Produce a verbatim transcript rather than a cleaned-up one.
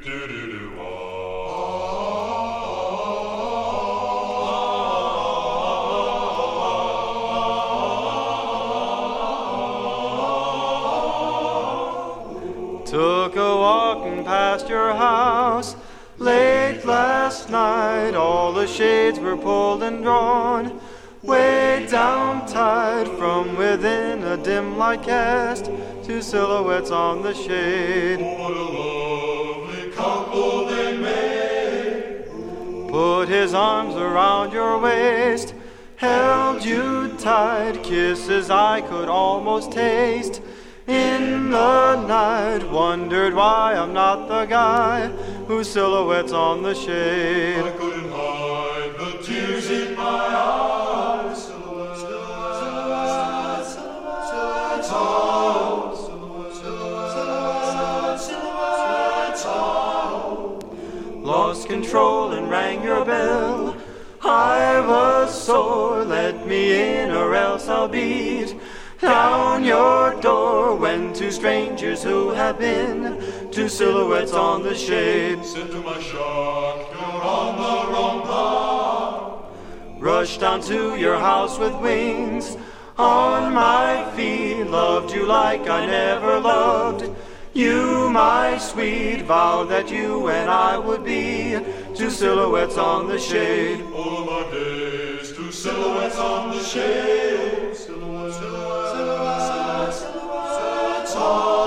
Took a walking past your house late last night. All the shades were pulled and drawn, way down tight. From within a dim light cast two silhouettes on the shade. Oh, what a lovely couple they made. Put his arms around your waist, held you tight, kisses I could almost taste. In the night, wondered why I'm not the guy whose silhouette's on the shade. I couldn't hide the tears in my eyes. Silhouette, silhouette, silhouette, silhouette, silhouette, silhouette, silhouette. Lost control and rang your bell. I was sore, let me in or else I'll beat down your door, when two strangers who have been two silhouettes on the shade Said to my shock, you're on the wrong path. rushed down to your house with wings on my feet, loved you like I never loved you, my sweet, vowed that you and I would be two silhouettes on the shade. All of our days, two silhouettes on the shade. Silhouette, silhouette, silhouette, silhouette, silhouette.